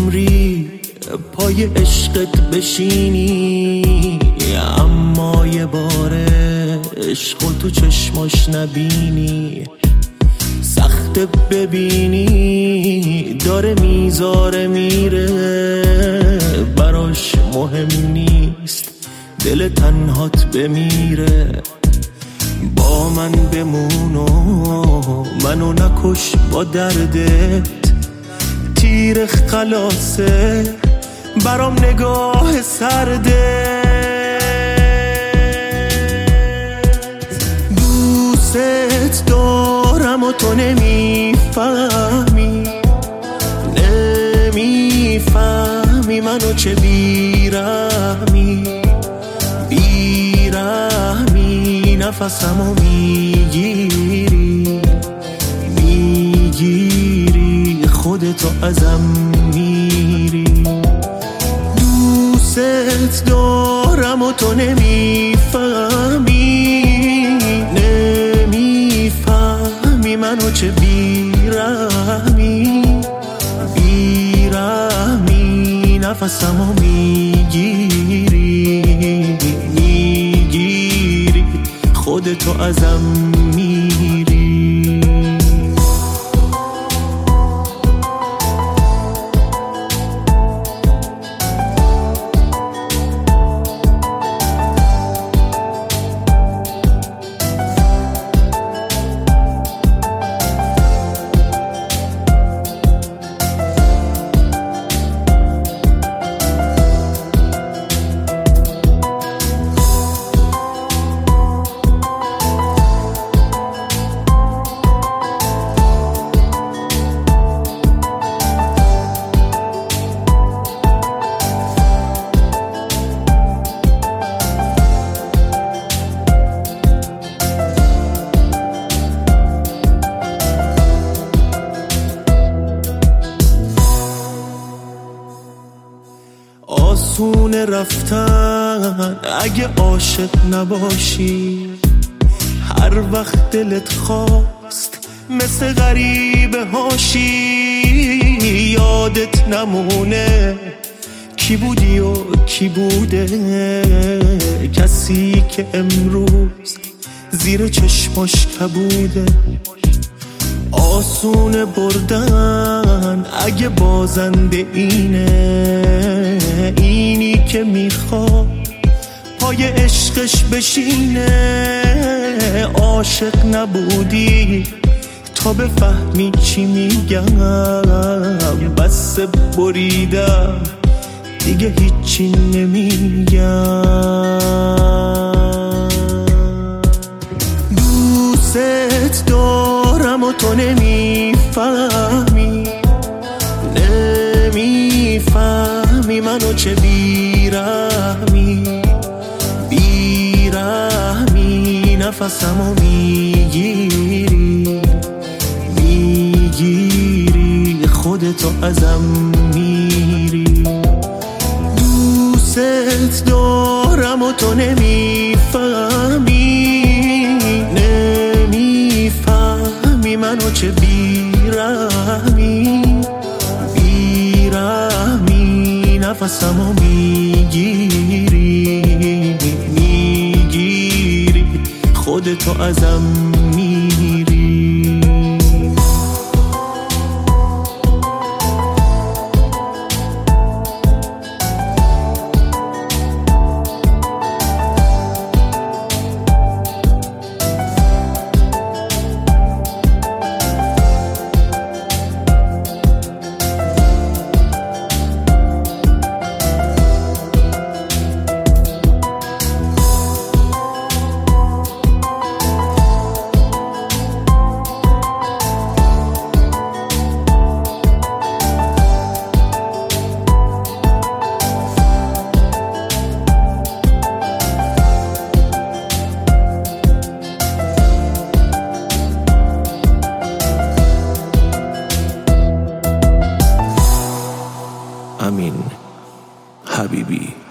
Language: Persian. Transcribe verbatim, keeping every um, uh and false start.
عمری پای عشقت بشینی، اما یه باره عشق تو چشماش نبینی. سخت ببینی داره میذاره میره، براش مهم نیست دل تنهات بمیره. با من بمون و منو نکش با دردت، تیر خلاصه برام نگاه سرده. دوست دارم و تو نمیفهمی، نمیفهمی منو چه بیرحمی، بیرحمی نفسمو میگیری، میگیری خودتو ازم میری. دوست دارم و تو نمیفهمی، نمیفهمی منو چه بیرحمی، بیرحمی نفسمو میگیری، میگیری خودتو ازم میری. آسونه رفتن اگه عاشق نباشی، هر وقت دلت خواست مثل غریبه هاشی. یادت نمونه کی بودی و کی بوده، کسی که امروز زیر چشماش کبوده. آسونه بردن اگه بازنده اینه، اینی که میخواد پای عشقش بشینه. عاشق نبودی تا بفهمی چی میگم، بس بریدم دیگه هیچی نمیگم. دوست دارم و تو نمیفهمی، نمیفهمی منو چه بیرحمی، بیرحمی نفسمو میگیری، میگیری خودتو ازم میری. دوست دارم و تو نمیفهمی، نمیفهمی منو چه بیرحمی، بیرحمی نفسمو میگیری، میگیری خودتو ازم میری. Amin Habibi.